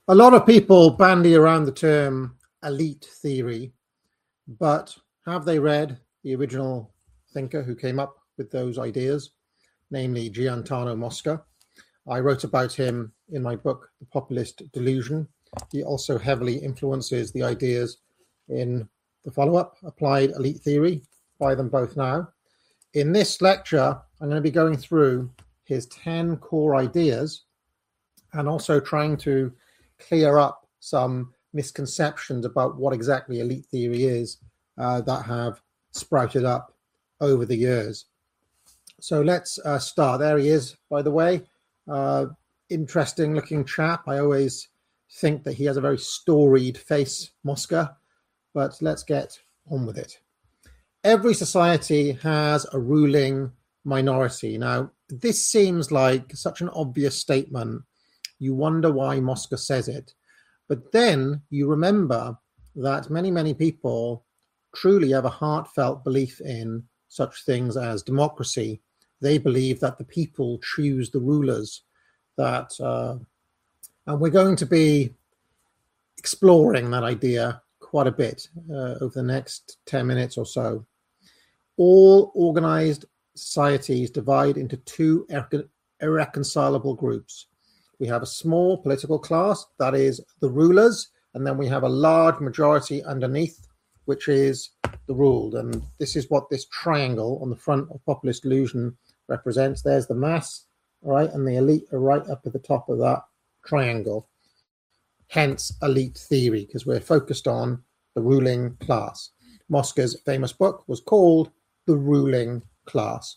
A lot of people bandy around the term elite theory, but have they read the original thinker who came up with those ideas, namely Gaetano Mosca? I wrote about him in my book, The Populist Delusion. He also heavily influences the ideas in the follow-up, Applied Elite Theory. Buy them both now. In this lecture, I'm going to be going through his 10 core ideas and also trying to clear up some misconceptions about what exactly elite theory is that have sprouted up over the years. So let's start. There he is, by the way. Interesting looking chap. I always think that he has a very storied face, Mosca, but let's get on with it. Every society has a ruling minority. Now, this seems like such an obvious statement. You wonder why Mosca says it. But then you remember that many people truly have a heartfelt belief in such things as democracy. They believe that the people choose the rulers, and we're going to be exploring that idea quite a bit over the next 10 minutes or so. All organized societies divide into two irreconcilable groups. We have a small political class, that is the rulers, and then we have a large majority underneath, which is the ruled. And this is what this triangle on the front of Populist Delusion represents. There's the mass, right, and the elite are right up at the top of that triangle. Hence elite theory, because we're focused on the ruling class. Mosca's famous book was called The Ruling Class.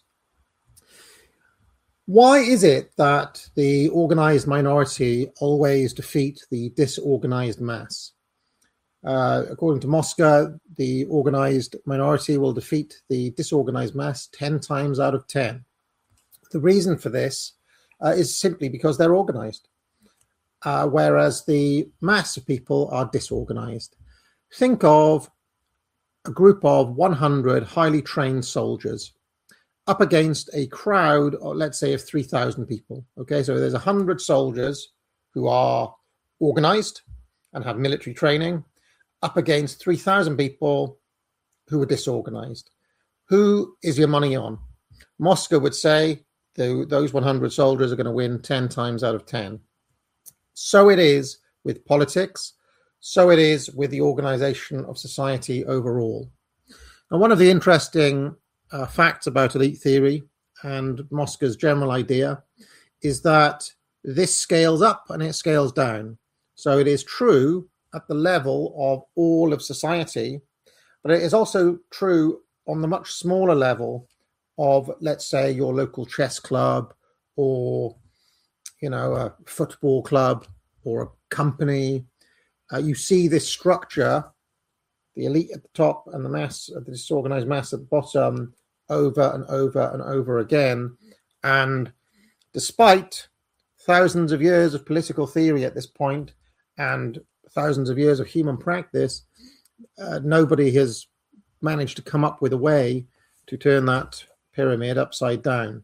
Why is it that the organized minority always defeat the disorganized mass? According to Mosca, the organized minority will defeat the disorganized mass 10 times out of 10. The reason for this is simply because they're organized, whereas the mass of people are disorganized. Think of a group of 100 highly trained soldiers up against a crowd, or let's say of 3,000 people. Okay, so there's 100 soldiers who are organized and have military training up against 3,000 people who are disorganized. Who is your money on? Mosca would say those 100 soldiers are going to win 10 times out of 10. So it is with politics. So it is with the organization of society overall. And one of the interesting facts about elite theory and Mosca's general idea is that this scales up and it scales down. So it is true at the level of all of society, but it is also true on the much smaller level of, let's say, your local chess club or, a football club or a company. You see this structure, the elite at the top and the mass, the disorganized mass at the bottom, over and over and over again. And despite thousands of years of political theory at this point and thousands of years of human practice, nobody has managed to come up with a way to turn that pyramid upside down.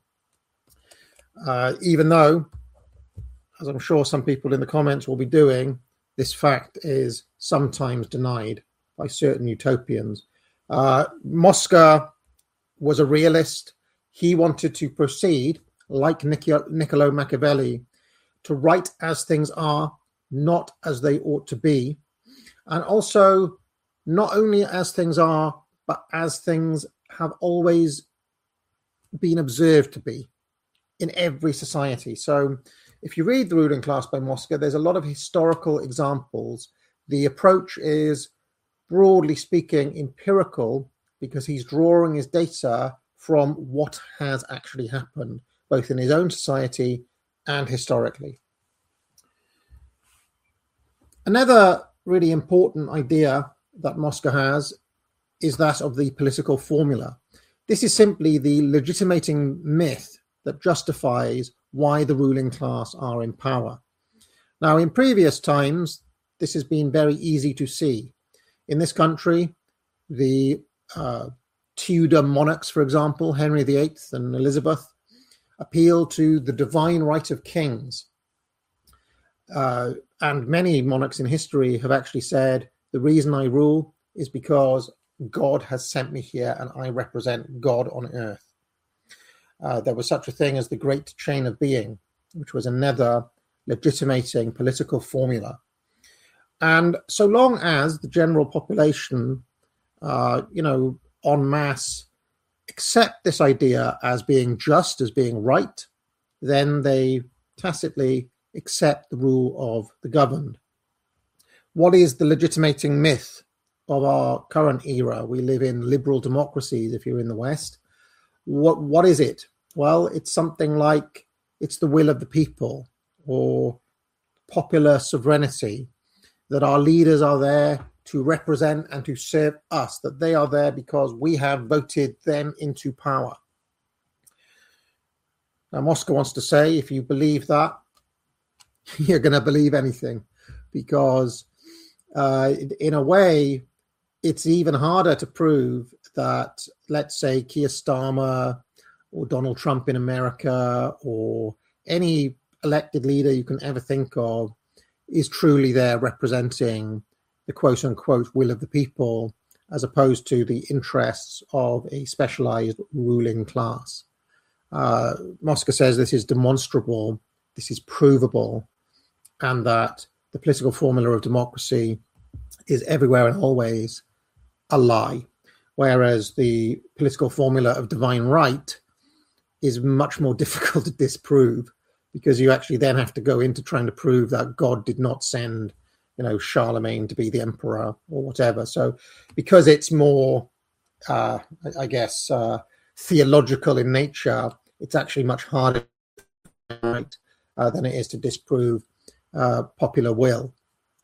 Even though, as I'm sure some people in the comments will be doing, this fact is sometimes denied by certain utopians. Mosca was a realist. He wanted to proceed, like Niccolo Machiavelli, to write as things are, not as they ought to be. And also, not only as things are, but as things have always been observed to be in every society. So if you read The Ruling Class by Mosca, there's a lot of historical examples. The approach is, broadly speaking, empirical, because he's drawing his data from what has actually happened, both in his own society and historically. Another really important idea that Mosca has is that of the political formula. This is simply the legitimating myth that justifies why the ruling class are in power. Now, in previous times, this has been very easy to see. In this country, the Tudor monarchs, for example, Henry VIII and Elizabeth, appealed to the divine right of kings. and many monarchs in history have actually said, the reason I rule is because God has sent me here and I represent God on earth. There was such a thing as the Great Chain of Being, which was another legitimating political formula. And so long as the general population, en masse, accept this idea as being just, as being right, then they tacitly accept the rule of the governed. What is the legitimating myth of our current era? We live in liberal democracies, if you're in the West. What is it? Well, it's something like it's the will of the people, or popular sovereignty, that our leaders are there to represent and to serve us, that they are there because we have voted them into power. Now, Moscow wants to say, if you believe that, you're going to believe anything, because in a way, it's even harder to prove that, let's say, Keir Starmer or Donald Trump in America or any elected leader you can ever think of is truly there representing the quote-unquote will of the people, as opposed to the interests of a specialized ruling class. Mosca says this is demonstrable, this is provable, and that the political formula of democracy is everywhere and always a lie, whereas the political formula of divine right is much more difficult to disprove, because you actually then have to go into trying to prove that God did not send, Charlemagne to be the emperor or whatever. So because it's more, theological in nature, it's actually much harder than it is to disprove popular will.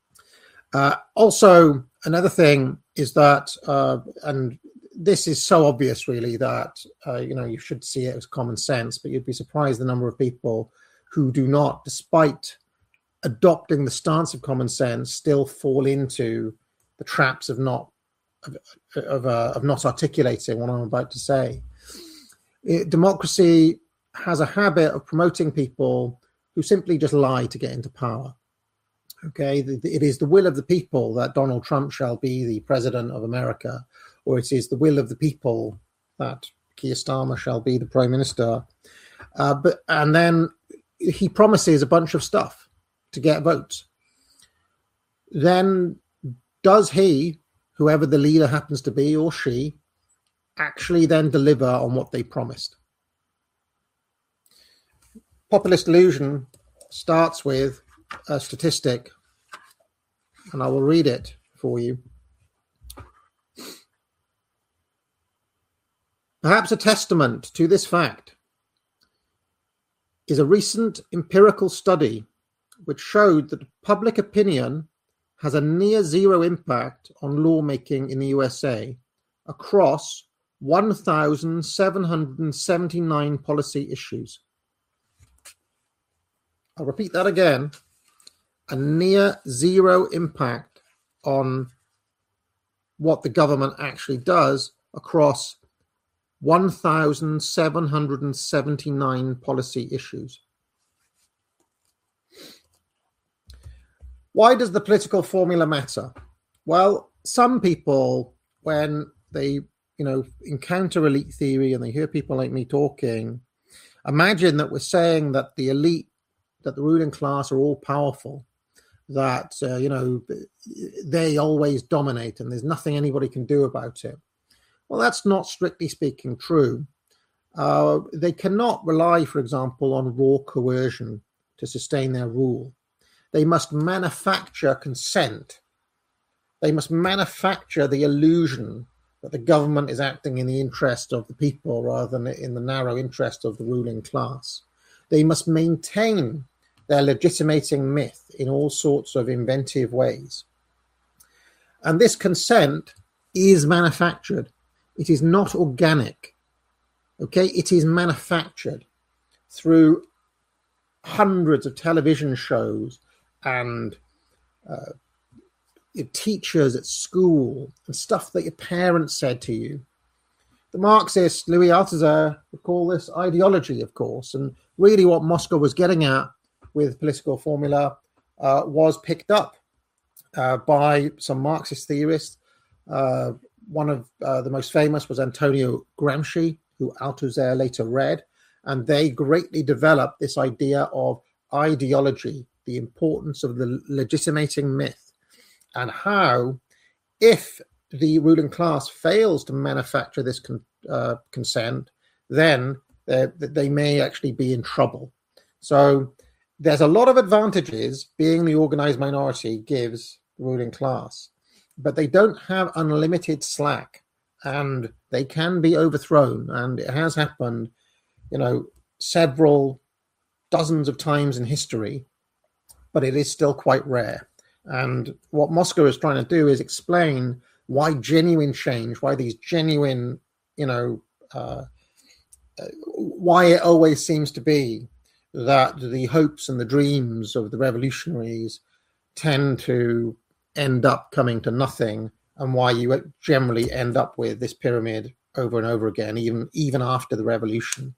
Also, another thing is that, and this is so obvious really that, you should see it as common sense, but you'd be surprised the number of people who do not, despite adopting the stance of common sense, still fall into the traps of not articulating what I'm about to say. Democracy has a habit of promoting people who simply just lie to get into power. Okay, it is the will of the people that Donald Trump shall be the president of America, or it is the will of the people that Keir Starmer shall be the prime minister. And then he promises a bunch of stuff to get votes. Then does he, whoever the leader happens to be, or she, actually then deliver on what they promised? Populist illusion starts with a statistic, and I will read it for you. Perhaps a testament to this fact is a recent empirical study which showed that public opinion has a near zero impact on lawmaking in the USA across 1,779 policy issues. I'll repeat that again. A near zero impact on what the government actually does across 1,779 policy issues. Why does the political formula matter? Well, some people, when they, encounter elite theory and they hear people like me talking, imagine that we're saying that the elite, that the ruling class are all powerful, that, they always dominate and there's nothing anybody can do about it. Well, that's not strictly speaking true. They cannot rely, for example, on raw coercion to sustain their rule. They must manufacture consent. They must manufacture the illusion that the government is acting in the interest of the people rather than in the narrow interest of the ruling class. They must maintain their legitimating myth in all sorts of inventive ways. And this consent is manufactured. It is not organic. Okay, it is manufactured through hundreds of television shows and teachers at school and stuff that your parents said to you. The Marxist Louis Althusser would call this ideology, of course, and really what Moscow was getting at with political formula was picked up by some Marxist theorists. One of the most famous was Antonio Gramsci, who Althusser later read, and they greatly developed this idea of ideology, the importance of the legitimating myth, and how, if the ruling class fails to manufacture this consent, then they may actually be in trouble. So there's a lot of advantages being the organized minority gives the ruling class, but they don't have unlimited slack, and they can be overthrown. And it has happened, several dozens of times in history, but it is still quite rare. And what Mosca is trying to do is explain why genuine change, why these genuine, why it always seems to be that the hopes and the dreams of the revolutionaries tend to end up coming to nothing, and why you generally end up with this pyramid over and over again, even after the revolution.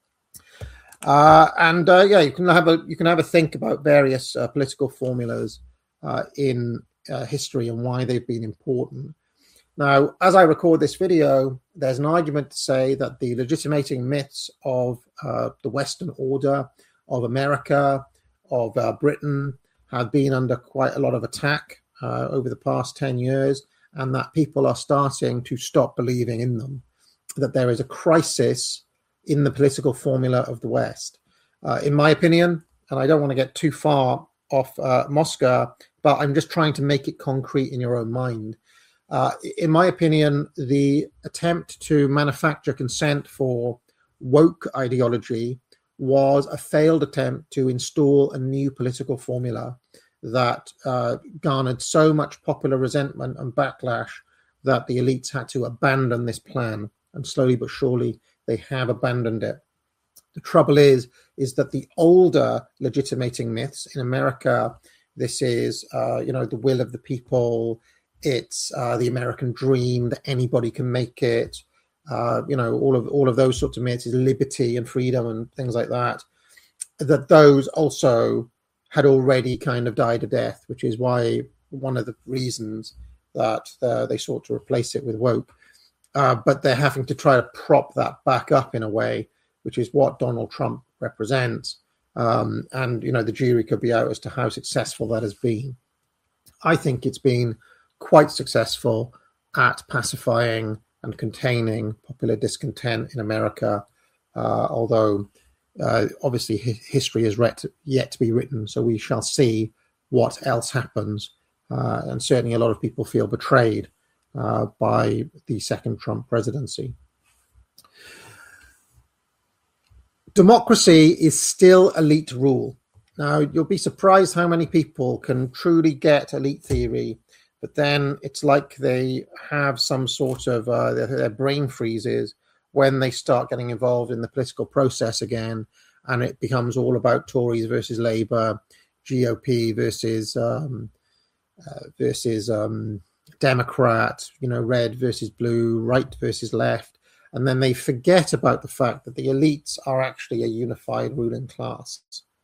You can have a think about various political formulas in history and why they've been important. Now, as I record this video, there's an argument to say that the legitimating myths of the Western order, of America, of Britain, have been under quite a lot of attack over the past 10 years, and that people are starting to stop believing in them, that there is a crisis in the political formula of the West. In my opinion, and I don't want to get too far off Mosca, but I'm just trying to make it concrete in your own mind. In my opinion, the attempt to manufacture consent for woke ideology was a failed attempt to install a new political formula that garnered so much popular resentment and backlash that the elites had to abandon this plan. And slowly but surely, they have abandoned it. The trouble is that the older legitimating myths in America, this is, the will of the people, it's the American dream, that anybody can make it, all of those sorts of myths, is liberty and freedom and things like that, that those also had already kind of died a death, which is why one of the reasons that they sought to replace it with woke. But they're having to try to prop that back up in a way, which is what Donald Trump represents. And the jury could be out as to how successful that has been. I think it's been quite successful at pacifying and containing popular discontent in America, although obviously history is yet to be written, so we shall see what else happens. And certainly a lot of people feel betrayed by the second Trump presidency. Democracy is still elite rule. Now, you'll be surprised how many people can truly get elite theory, but then it's like they have some sort of their brain freezes when they start getting involved in the political process again, and it becomes all about Tories versus Labour, GOP versus Democrat, red versus blue, right versus left. And then they forget about the fact that the elites are actually a unified ruling class.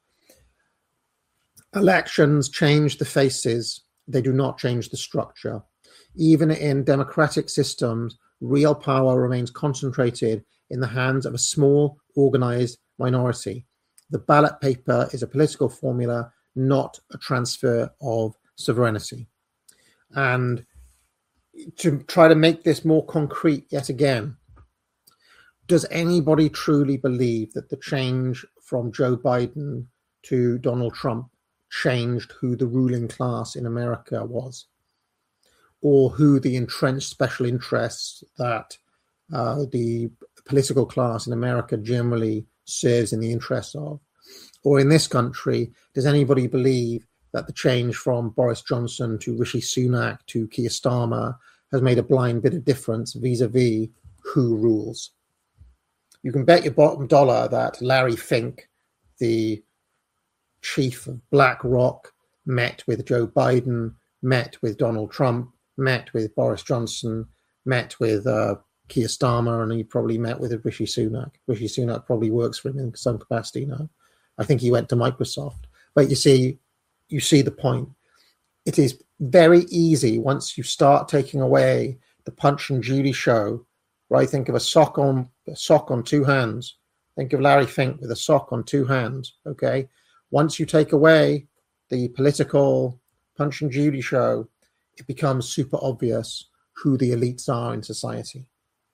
Elections change the faces. They do not change the structure. Even in democratic systems, real power remains concentrated in the hands of a small, organized minority. The ballot paper is a political formula, not a transfer of sovereignty. And to try to make this more concrete yet again, does anybody truly believe that the change from Joe Biden to Donald Trump changed who the ruling class in America was, or who the entrenched special interests that the political class in America generally serves in the interests of? Or in this country, does anybody believe that the change from Boris Johnson to Rishi Sunak to Keir Starmer has made a blind bit of difference vis-a-vis who rules? You can bet your bottom dollar that Larry Fink, the chief of BlackRock, met with Joe Biden, met with Donald Trump, met with Boris Johnson, met with Keir Starmer, and he probably met with Rishi Sunak. Rishi Sunak probably works for him in some capacity now. I think he went to Microsoft. But you see, you see the point. It is very easy once you start taking away the Punch and Judy show, right? Think of a sock on two hands. Think of Larry Fink with a sock on two hands, okay? Once you take away the political Punch and Judy show, it becomes super obvious who the elites are in society.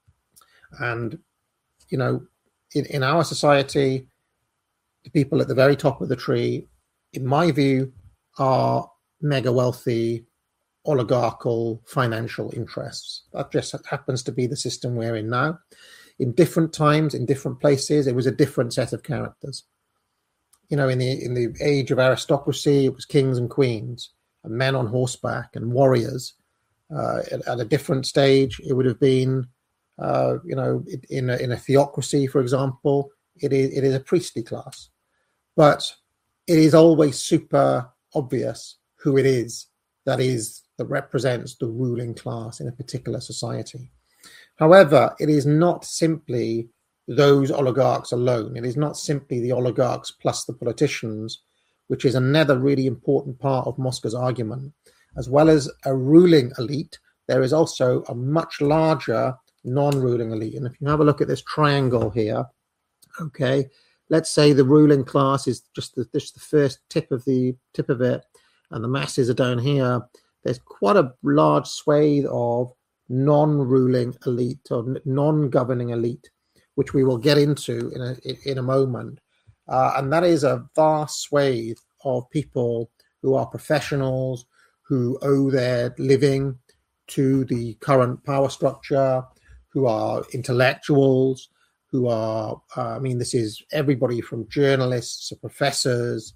And, you know, in our society, the people at the very top of the tree, in my view, are mega wealthy, oligarchical financial interests. That just happens to be the system we're in now. In different times, in different places, it was a different set of characters. You know, in the age of aristocracy, it was kings and queens, and men on horseback and warriors. At a different stage, it would have been, you know, in a theocracy, for example, it is a priestly class. But it is always super obvious who it is that represents the ruling class in a particular society. However, it is not simply those oligarchs alone. It is not simply the oligarchs plus the politicians, which is another really important part of Mosca's argument. As well as a ruling elite, there is also a much larger non-ruling elite. And if you have a look at this triangle here, okay, let's say the ruling class is just the first tip of it, and the masses are down here. There's quite a large swathe of non-ruling elite or non-governing elite, which we will get into in a moment. And that is a vast swathe of people who are professionals, who owe their living to the current power structure, who are intellectuals, who are, I mean, this is everybody from journalists to professors,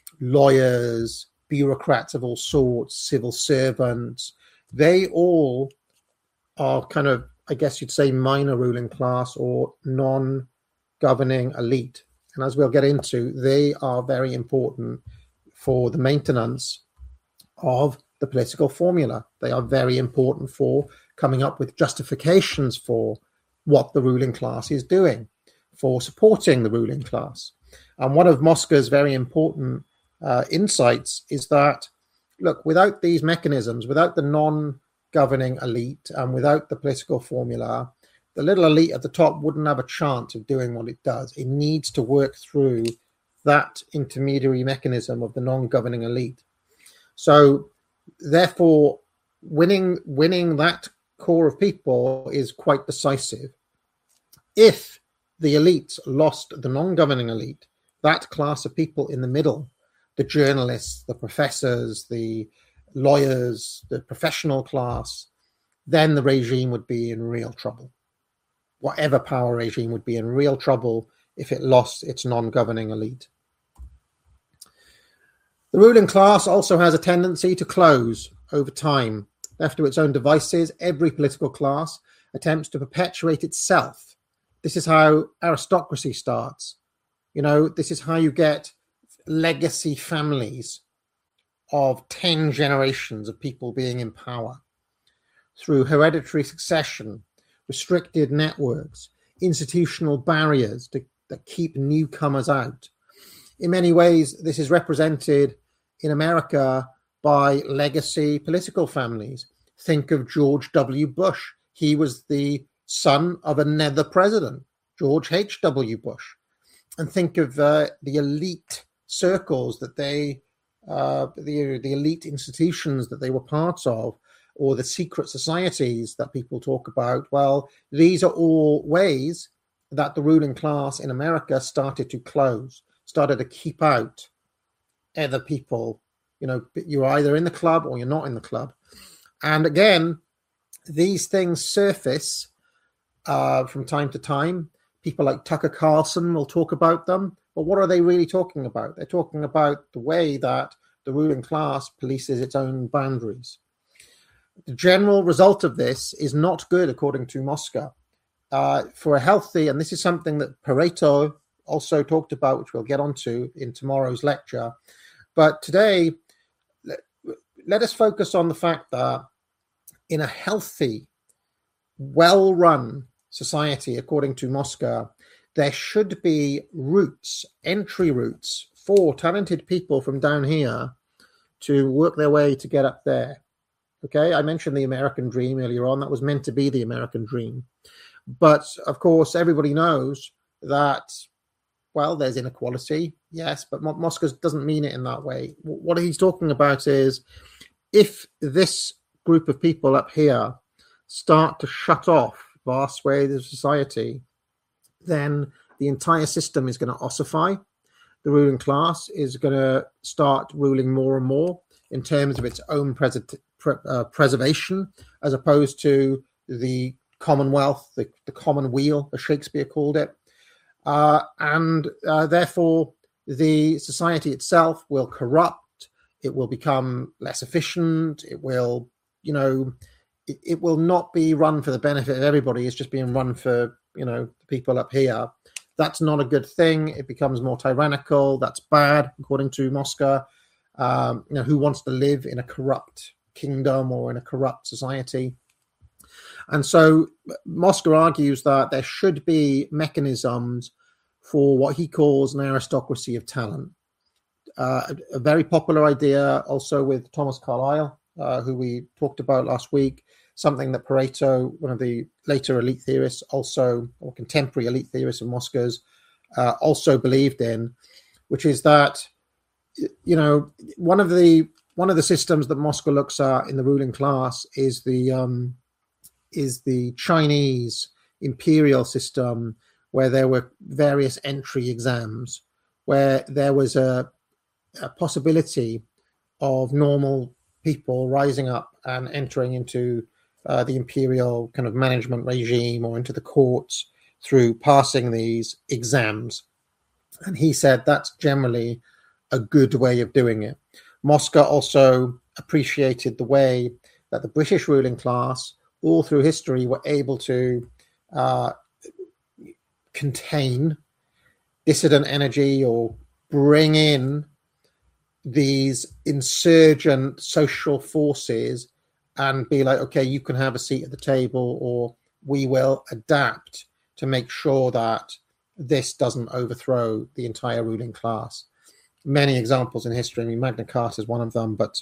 lawyers, bureaucrats of all sorts, civil servants. They all are kind of, I guess you'd say, minor ruling class or non-governing elite. And as we'll get into, they are very important for the maintenance of the political formula. They are very important for coming up with justifications for what the ruling class is doing, for supporting the ruling class. And one of Mosca's very important insights is that, look, without these mechanisms, without the non-governing elite and without the political formula, the little elite at the top wouldn't have a chance of doing what it does. It needs to work through that intermediary mechanism of the non-governing elite. So therefore, winning that core of people is quite decisive. If the elites lost the non-governing elite, that class of people in the middle, the journalists, the professors, the lawyers, the professional class, then the regime would be in real trouble. Whatever power regime would be in real trouble if it lost its non-governing elite. The ruling class also has a tendency to close over time. Left to its own devices, every political class attempts to perpetuate itself. This is how aristocracy starts. You know, this is how you get legacy families of 10 generations of people being in power through hereditary succession, restricted networks, institutional barriers that keep newcomers out. In many ways, this is represented in America by legacy political families. Think of George W. Bush. He was the son of another president, George H.W. Bush. And think of the elite circles that the elite institutions that they were parts of, or the secret societies that people talk about. Well, these are all ways that the ruling class in America started to close, started to keep out other people. You know, you're either in the club or you're not in the club. And again, these things surface from time to time. People like Tucker Carlson will talk about them. But what are they really talking about? They're talking about the way that the ruling class polices its own boundaries. The general result of this is not good, according to Mosca. For a healthy, and this is something that Pareto also talked about, which we'll get onto in tomorrow's lecture. But today, let us focus on the fact that in a healthy, well-run society, according to Mosca, there should be routes, entry routes for talented people from down here to work their way to get up there. Okay, I mentioned the American dream earlier on. That was meant to be the American dream. But of course, everybody knows that, well, there's inequality, yes, but Moscow doesn't mean it in that way. What he's talking about is if this group of people up here start to shut off vast swathes of society, then the entire system is going to ossify. The ruling class is going to start ruling more and more in terms of its own preservation, as opposed to the commonwealth, the common weal, as Shakespeare called it. And therefore, the society itself will corrupt. It will become less efficient. It will, it will not be run for the benefit of everybody. It's just being run for, the people up here. That's not a good thing. It becomes more tyrannical. That's bad, according to Moscow. Who wants to live in a corrupt kingdom or in a corrupt society? And so Moscow argues that there should be mechanisms for what he calls an aristocracy of talent. A very popular idea also with Thomas Carlyle, who we talked about last week, something that Pareto, one of the later elite theorists also, or contemporary elite theorists of Moscow's, also believed in, which is that, one of the systems that Moscow looks at in the ruling class is the Chinese imperial system, where there were various entry exams, where there was a possibility of normal people rising up and entering into the imperial kind of management regime or into the courts through passing these exams. And he said that's generally a good way of doing it. Moscow also appreciated the way that the British ruling class all through history were able to contain dissident energy or bring in these insurgent social forces and be like, okay, you can have a seat at the table, or we will adapt to make sure that this doesn't overthrow the entire ruling class. Many examples in history. I mean, Magna Carta is one of them, but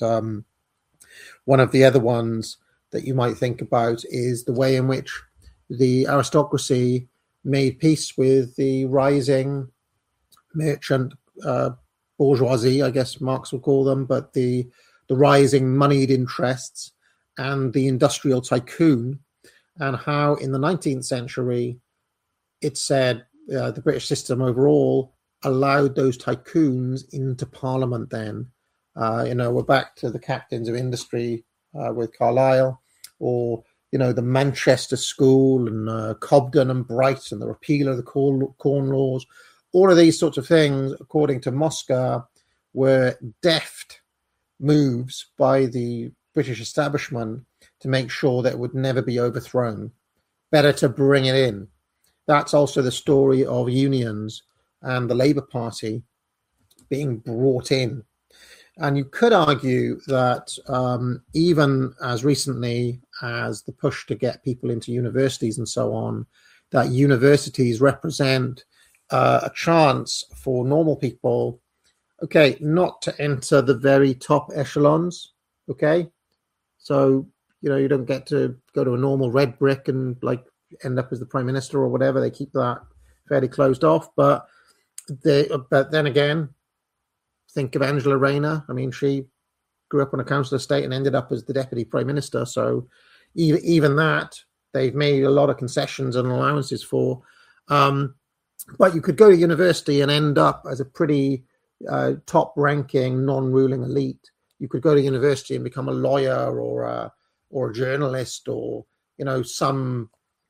one of the other ones that you might think about is the way in which the aristocracy made peace with the rising merchant bourgeoisie, I guess Marx would call them, but the rising moneyed interests and the industrial tycoon, and how in the 19th century it said the British system overall allowed those tycoons into Parliament then. We're back to the captains of industry with Carlyle, or, the Manchester School and Cobden and Bright and the repeal of the Corn Laws. All of these sorts of things, according to Moscow, were deft moves by the British establishment to make sure that it would never be overthrown. Better to bring it in. That's also the story of unions and the Labour Party being brought in. And you could argue that even as recently as the push to get people into universities and so on, that universities represent a chance for normal people, okay, not to enter the very top echelons, okay? So, you don't get to go to a normal red brick and end up as the prime minister or whatever. They keep that fairly closed off. But then again, think of Angela Rayner. I mean, she grew up on a council estate and ended up as the deputy prime minister. So even that, they've made a lot of concessions and allowances for. But you could go to university and end up as a pretty top-ranking, non-ruling elite. You could go to university and become a lawyer or a journalist, or some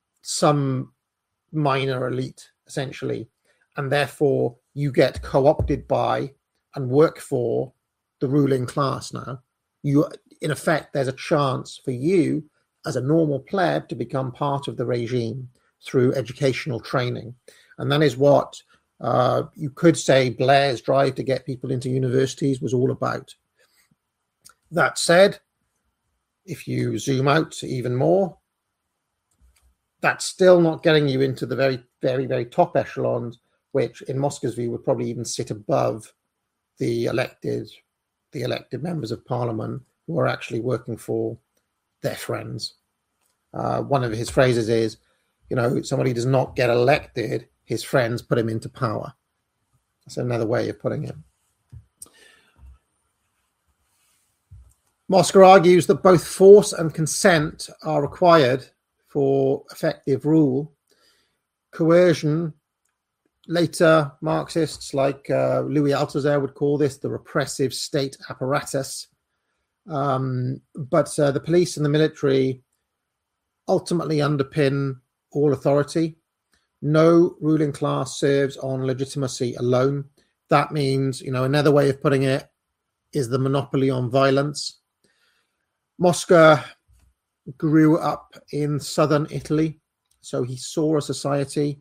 minor elite, essentially, and therefore you get co-opted by and work for the ruling class. Now, in effect, there's a chance for you as a normal pleb to become part of the regime through educational training, and that is what you could say Blair's drive to get people into universities was all about. That said, if you zoom out even more, that's still not getting you into the very, very, very top echelons, which in Moscow's view would probably even sit above the elected the elected members of parliament who are actually working for their friends. One of his phrases is, somebody does not get elected, his friends put him into power. That's another way of putting it. Mosca argues that both force and consent are required for effective rule. Coercion, later Marxists like Louis Althusser would call this the repressive state apparatus. But the police and the military ultimately underpin all authority. No ruling class serves on legitimacy alone. That means, another way of putting it is the monopoly on violence. Mosca grew up in southern Italy, so he saw a society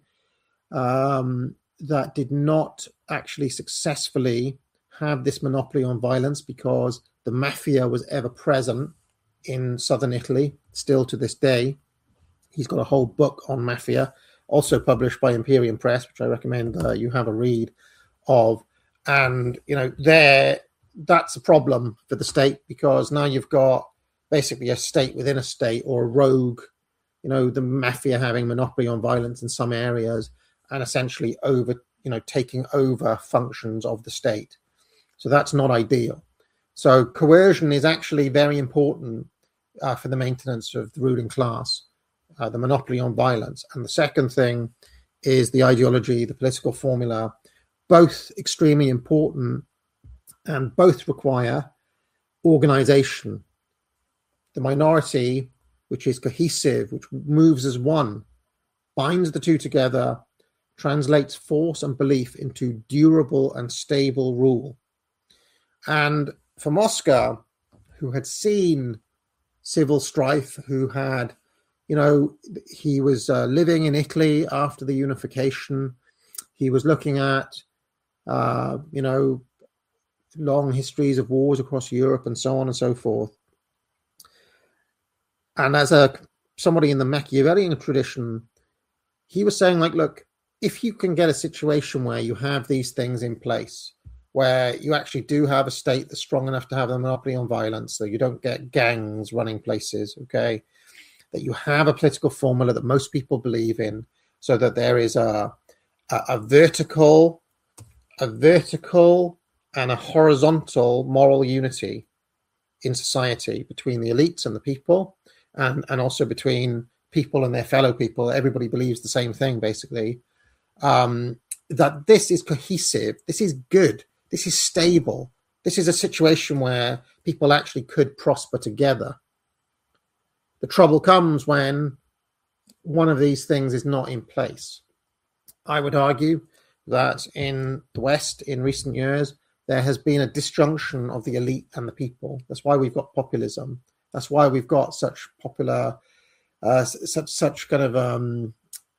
that did not actually successfully have this monopoly on violence because the mafia was ever present in southern Italy, still to this day. He's got a whole book on mafia, also published by Imperium Press, which I recommend you have a read of. And, that's a problem for the state because now you've got basically a state within a state or a rogue, the mafia having monopoly on violence in some areas and essentially taking over functions of the state. So that's not ideal. So coercion is actually very important for the maintenance of the ruling class, the monopoly on violence. And the second thing is the ideology, the political formula, both extremely important and both require organization. The minority, which is cohesive, which moves as one, binds the two together, translates force and belief into durable and stable rule. And for Mosca, who had seen civil strife, who had, he was living in Italy after the unification. He was looking at, long histories of wars across Europe and so on and so forth. And as somebody in the Machiavellian tradition, he was saying, look, if you can get a situation where you have these things in place, where you actually do have a state that's strong enough to have a monopoly on violence, so you don't get gangs running places, okay, that you have a political formula that most people believe in, so that there is a vertical and a horizontal moral unity in society between the elites and the people, and also between people and their fellow people. Everybody believes the same thing, basically. That this is cohesive, this is good, this is stable, this is a situation where people actually could prosper together. The trouble comes when one of these things is not in place. I would argue that in the West, in recent years, there has been a disjunction of the elite and the people. That's why we've got populism. That's why we've got such popular, such kind of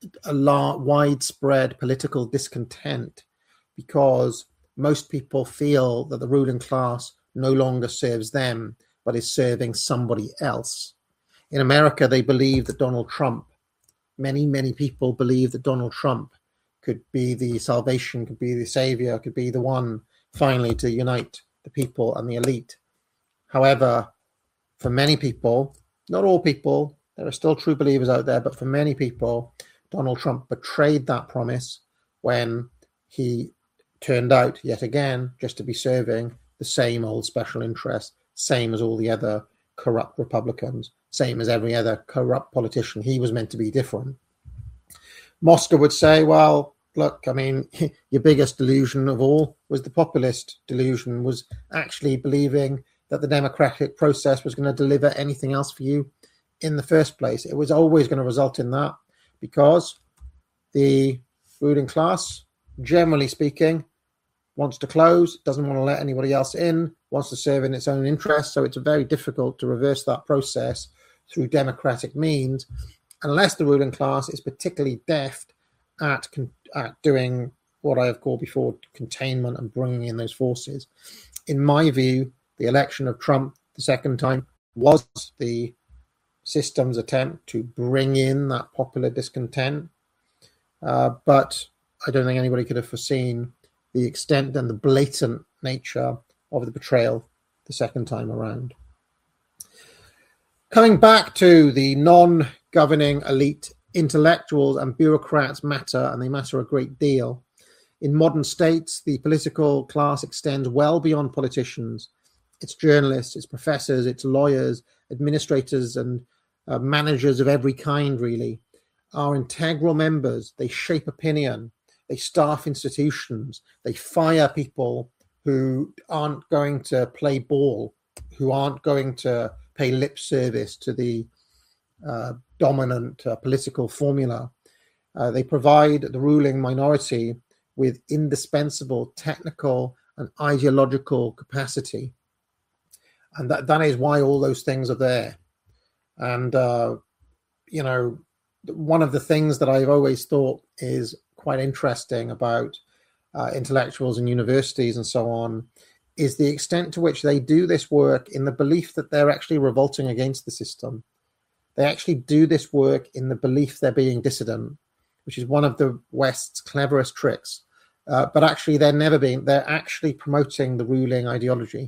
widespread political discontent, because most people feel that the ruling class no longer serves them, but is serving somebody else. In America, they believe that Donald Trump, many people believe that Donald Trump could be the salvation, could be the savior, could be the one finally to unite the people and the elite. However, for many people, not all people, there are still true believers out there, but for many people, Donald Trump betrayed that promise when he turned out yet again just to be serving the same old special interest, same as all the other corrupt Republicans, same as every other corrupt politician. He was meant to be different. Mosca would say, well, look, I mean, your biggest delusion of all was the populist delusion, was actually believing that the democratic process was going to deliver anything else for you in the first place. It was always going to result in that, because the ruling class, generally speaking, wants to close, doesn't want to let anybody else in, wants to serve in its own interest. So it's very difficult to reverse that process through democratic means, unless the ruling class is particularly deft at doing what I have called before containment and bringing in those forces. In my view, the election of Trump the second time was the system's attempt to bring in that popular discontent. But I don't think anybody could have foreseen the extent and the blatant nature of the betrayal the second time around. Coming back to the non-governing elite, intellectuals and bureaucrats matter, and they matter a great deal. In modern states, the political class extends well beyond politicians. It's journalists, it's professors, it's lawyers, administrators, and managers of every kind, really, are integral members. They shape opinion, they staff institutions, they fire people who aren't going to play ball, who aren't going to pay lip service to the dominant political formula. They provide the ruling minority with indispensable technical and ideological capacity. And that is why all those things are there. And, one of the things that I've always thought is quite interesting about intellectuals and universities and so on is the extent to which they do this work in the belief that they're actually revolting against the system. They actually do this work in the belief they're being dissident, which is one of the West's cleverest tricks. But actually, they're actually promoting the ruling ideology.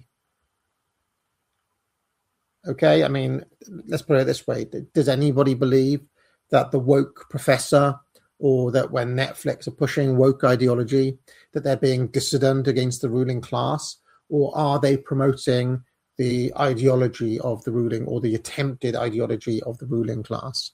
Okay, I mean, let's put it this way. Does anybody believe that the woke professor, or that when Netflix are pushing woke ideology, that they're being dissident against the ruling class? Or are they promoting the ideology of the ruling, or the attempted ideology of the ruling class?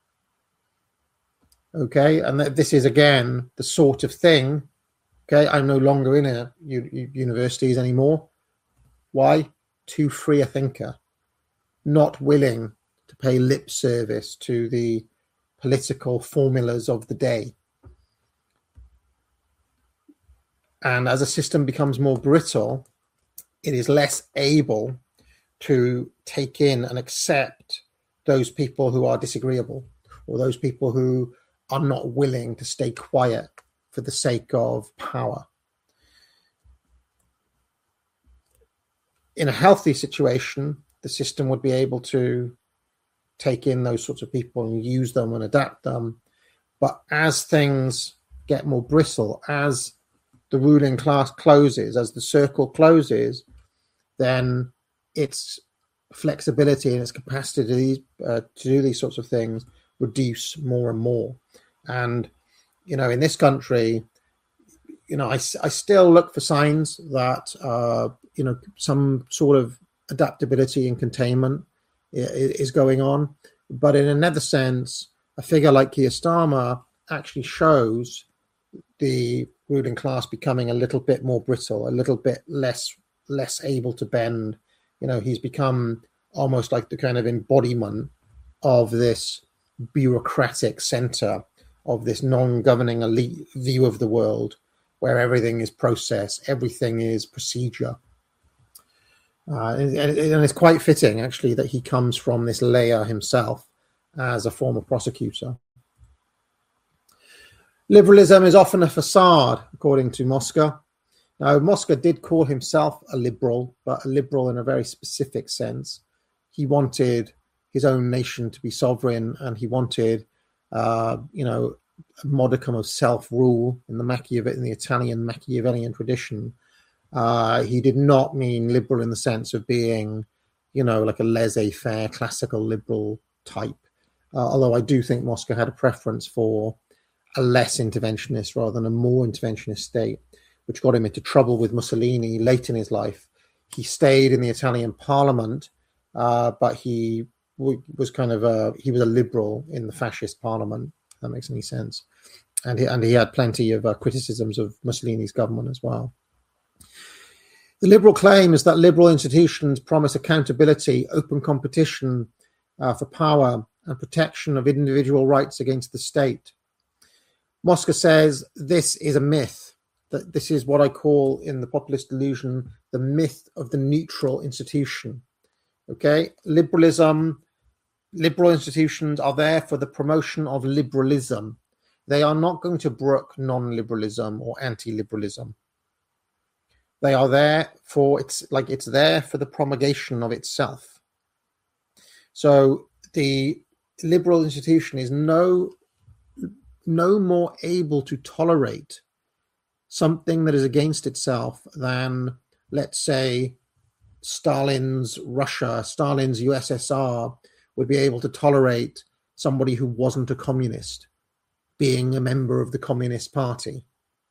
Okay, and this is, again, the sort of thing. Okay, I'm no longer in universities anymore. Why? Too free a thinker. Not willing to pay lip service to the political formulas of the day. And as a system becomes more brittle, it is less able to take in and accept those people who are disagreeable, or those people who are not willing to stay quiet for the sake of power. In a healthy situation, the system would be able to take in those sorts of people and use them and adapt them. But as things get more brittle, as the ruling class closes, as the circle closes, then its flexibility and its capacity to do these sorts of things reduce more and more. And, in this country, I still look for signs that, some sort of adaptability and containment is going on. But in another sense, a figure like Keir Starmer actually shows the ruling class becoming a little bit more brittle, a little bit less able to bend. He's become almost like the kind of embodiment of this bureaucratic center, of this non-governing elite view of the world, where everything is process, everything is procedure. And it's quite fitting, actually, that he comes from this layer himself as a former prosecutor. Liberalism is often a facade, according to Mosca. Now, Mosca did call himself a liberal, but a liberal in a very specific sense. He wanted his own nation to be sovereign, and he wanted, a modicum of self-rule in the Italian Machiavellian tradition. He did not mean liberal in the sense of being, like a laissez-faire classical liberal type. Although I do think Mosca had a preference for a less interventionist rather than a more interventionist state, which got him into trouble with Mussolini late in his life. He stayed in the Italian parliament, but he was he was a liberal in the fascist parliament, if that makes any sense. And he had plenty of criticisms of Mussolini's government as well. The liberal claim is that liberal institutions promise accountability, open competition for power, and protection of individual rights against the state. Mosca says this is a myth, that this is what I call, in the populist delusion, the myth of the neutral institution. Okay, liberal institutions are there for the promotion of liberalism. They are not going to brook non-liberalism or anti-liberalism. They are there for, it's there for the promulgation of itself. So the liberal institution is no more able to tolerate something that is against itself than, let's say, Stalin's Russia, Stalin's USSR would be able to tolerate somebody who wasn't a communist being a member of the Communist Party.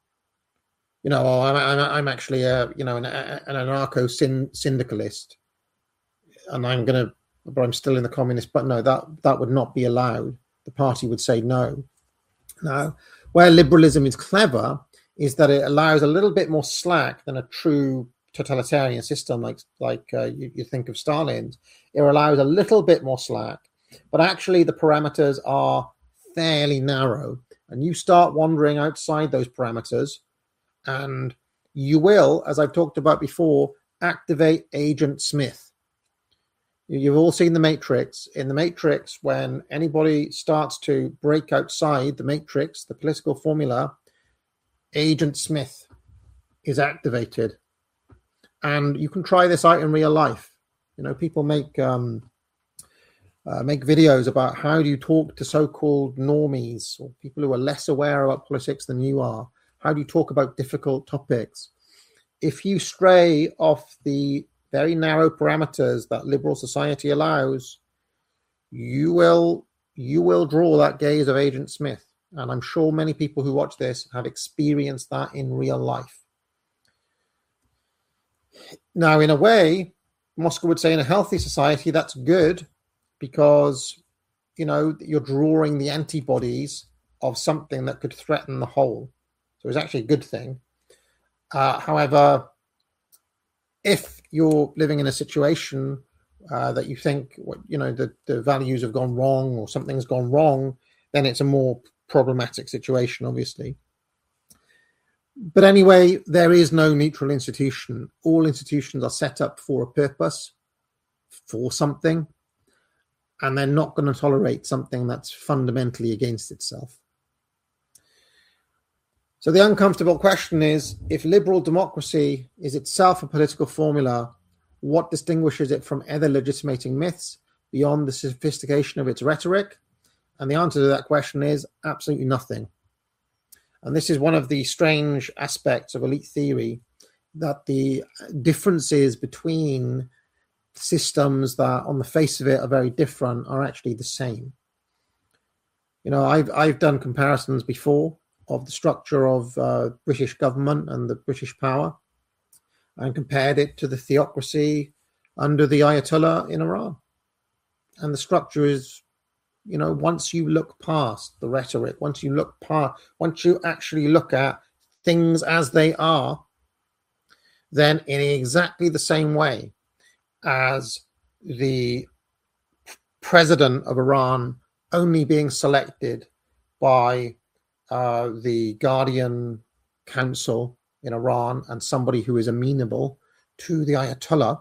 I'm actually an anarcho-syndicalist, and but I'm still in the communist. But no, that would not be allowed. The party would say no. Now, where liberalism is clever is that it allows a little bit more slack than a true totalitarian system like you think of Stalin's. It allows a little bit more slack, but actually the parameters are fairly narrow, and you start wandering outside those parameters, and you will, as I've talked about before, activate Agent Smith. You've all seen The Matrix. In The Matrix, when anybody starts to break outside the Matrix, the political formula, Agent Smith is activated. And you can try this out in real life. People make videos about how do you talk to so-called normies or people who are less aware about politics than you are. How do you talk about difficult topics? If you stray off the very narrow parameters that liberal society allows, you will draw that gaze of Agent Smith. And I'm sure many people who watch this have experienced that in real life. Now, in a way, Moscow would say in a healthy society, that's good because, you're drawing the antibodies of something that could threaten the whole. So it's actually a good thing. However, if you're living in a situation that you think, the values have gone wrong or something's gone wrong, then it's a more problematic situation, obviously. But anyway, there is no neutral institution. All institutions are set up for a purpose, for something, and they're not going to tolerate something that's fundamentally against itself. So the uncomfortable question is, if liberal democracy is itself a political formula, what distinguishes it from other legitimating myths beyond the sophistication of its rhetoric? And the answer to that question is absolutely nothing. And this is one of the strange aspects of elite theory, that the differences between systems that on the face of it are very different are actually the same. I've done comparisons before of the structure of British government and the British power and compared it to the theocracy under the Ayatollah in Iran. And the structure is, once you look past the rhetoric, once you actually look at things as they are, then in exactly the same way as the president of Iran only being selected by the Guardian Council in Iran and somebody who is amenable to the Ayatollah,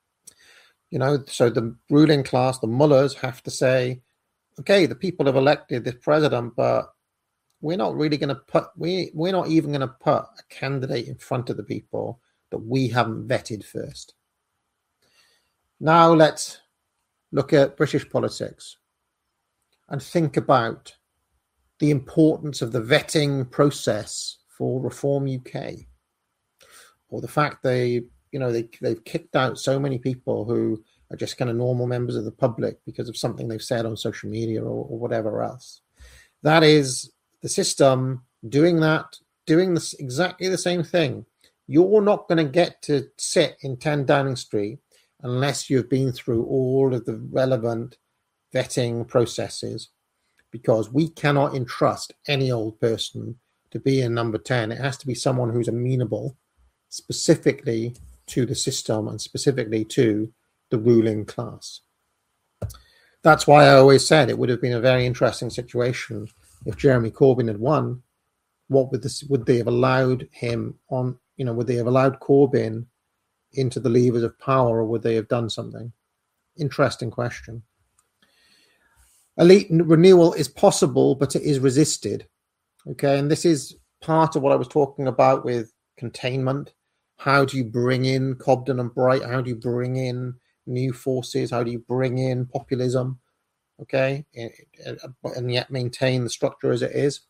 so the ruling class, the mullahs, have to say, okay, the people have elected this president, but we're not really going to we're not even going to put a candidate in front of the people that we haven't vetted first. Now let's look at British politics and think about the importance of the vetting process for Reform UK, or the fact they've kicked out so many people who are just kind of normal members of the public because of something they've said on social media or whatever else. That is the system doing this exactly the same thing. You're not going to get to sit in 10 Downing Street unless you've been through all of the relevant vetting processes, because we cannot entrust any old person to be in number 10. It has to be someone who's amenable specifically to the system and specifically to the ruling class. That's why I always said it would have been a very interesting situation if Jeremy Corbyn had won. Would they have allowed him on? Would they have allowed Corbyn into the levers of power, or would they have done something? Interesting question. Elite renewal is possible, but it is resisted. Okay, and this is part of what I was talking about with containment. How do you bring in Cobden and Bright? How do you bring in new forces? How do you bring in populism? Okay, and yet maintain the structure as it is.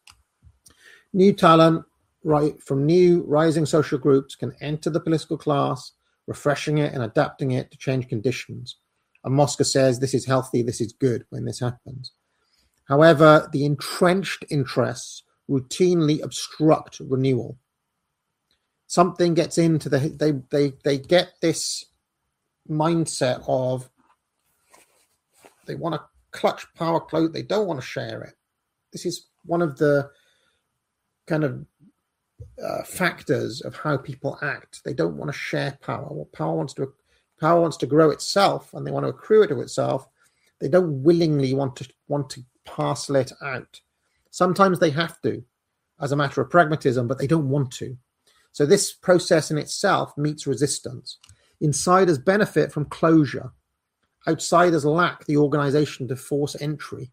New talent, right, from new rising social groups can enter the political class refreshing it and adapting it to change conditions. And Mosca says this is healthy, this is good when this happens. However, the entrenched interests routinely obstruct renewal. Something gets into they get this mindset of they want to clutch power close, they don't want to share it. This is one of the kind of factors of how people act. They don't want to share power. Well, power wants to grow itself, and they want to accrue it to itself. They don't willingly want to parcel it out. Sometimes they have to, as a matter of pragmatism, but they don't want to. So this process in itself meets resistance. Insiders benefit from closure. Outsiders lack the organization to force entry.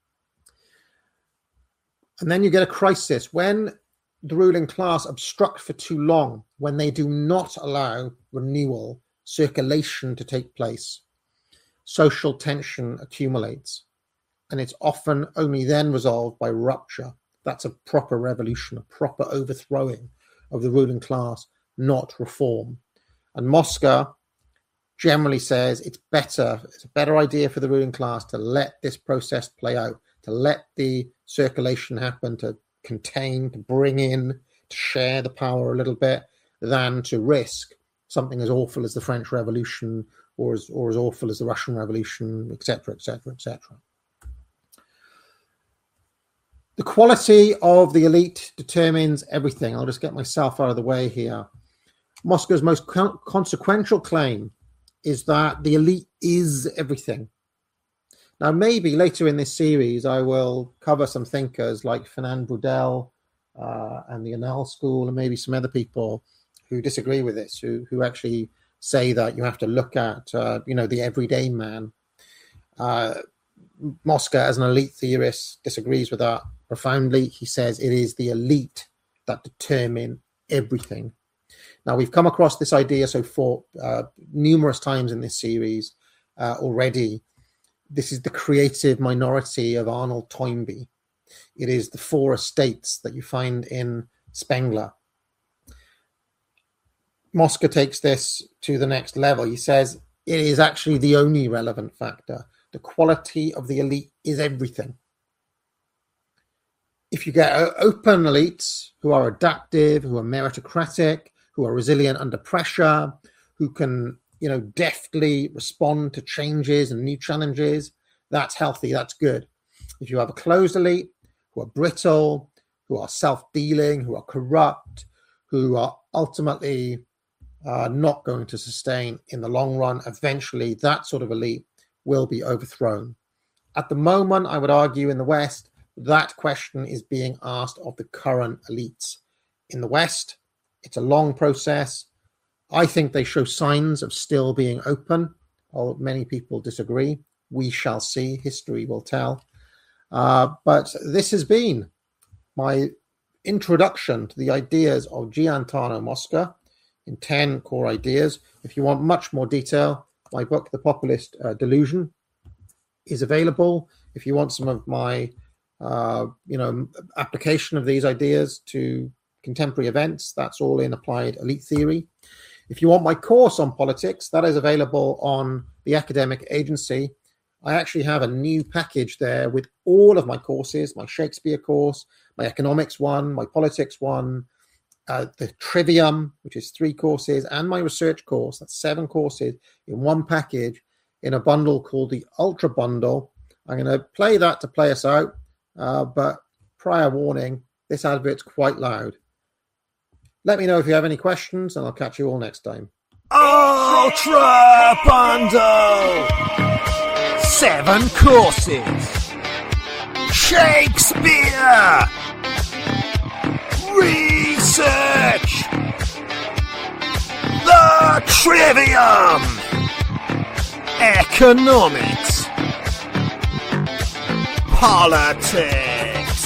And then you get a crisis when the ruling class obstruct for too long, when they do not allow renewal, circulation to take place. Social tension accumulates, and it's often only then resolved by rupture. That's a proper revolution, a proper overthrowing of the ruling class, not reform. And Mosca generally says it's a better idea for the ruling class to let this process play out, to let the circulation happen, to contain, to bring in, to share the power a little bit, than to risk something as awful as the French Revolution or as awful as the Russian Revolution, etc., etc., etc. The quality of the elite determines everything. I'll just get myself out of the way here. Mosca's most consequential claim is that the elite is everything. Now, maybe later in this series, I will cover some thinkers like Fernand Braudel and the Annales School, and maybe some other people who disagree with this, who actually say that you have to look at, the everyday man. Mosca, as an elite theorist, disagrees with that profoundly. He says it is the elite that determine everything. Now, we've come across this idea numerous times in this series already. This is the creative minority of Arnold Toynbee. It is the four estates that you find in Spengler. Mosca takes this to the next level. He says it is actually the only relevant factor. The quality of the elite is everything. If you get open elites who are adaptive, who are meritocratic, who are resilient under pressure, who can deftly respond to changes and new challenges, that's healthy, that's good. If you have a closed elite who are brittle, who are self-dealing, who are corrupt, who are ultimately not going to sustain in the long run, eventually that sort of elite will be overthrown. At the moment, I would argue in the West, that question is being asked of the current elites. In the West, it's a long process. I think they show signs of still being open, although many people disagree. We shall see. History will tell. But this has been my introduction to the ideas of Gaetano Mosca in 10 core ideas. If you want much more detail, my book, The Populist Delusion, is available. If you want some of my application of these ideas to contemporary events, that's all in Applied Elite Theory. If you want my course on politics, that is available on the Academic Agency. I actually have a new package there with all of my courses, my Shakespeare course, my economics one, my politics one, the Trivium, which is 3 courses, and my research course, that's 7 courses in one package in a bundle called the Ultra Bundle. I'm going to play that to play us out, but prior warning, this advert's quite loud. Let me know if you have any questions, and I'll catch you all next time. Ultra Bundle! 7 courses. Shakespeare! Research! The Trivium! Economics! Politics!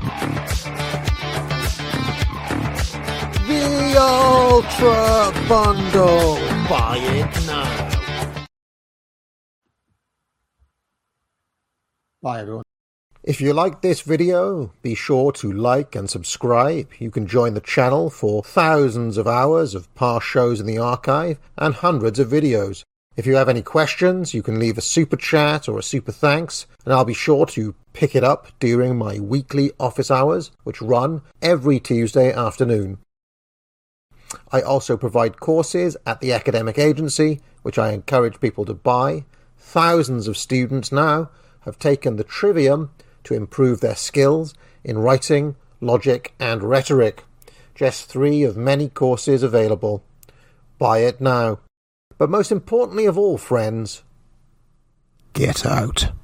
The Ultra Bundle. Buy it now. Bye, everyone. If you like this video, be sure to like and subscribe. You can join the channel for thousands of hours of past shows in the archive and hundreds of videos. If you have any questions, you can leave a super chat or a super thanks, and I'll be sure to pick it up during my weekly office hours, which run every Tuesday afternoon. I also provide courses at the academic agency, which I encourage people to buy. Thousands of students now have taken the Trivium to improve their skills in writing, logic and rhetoric. Just 3 of many courses available. Buy it now. But most importantly of all, friends, Get out.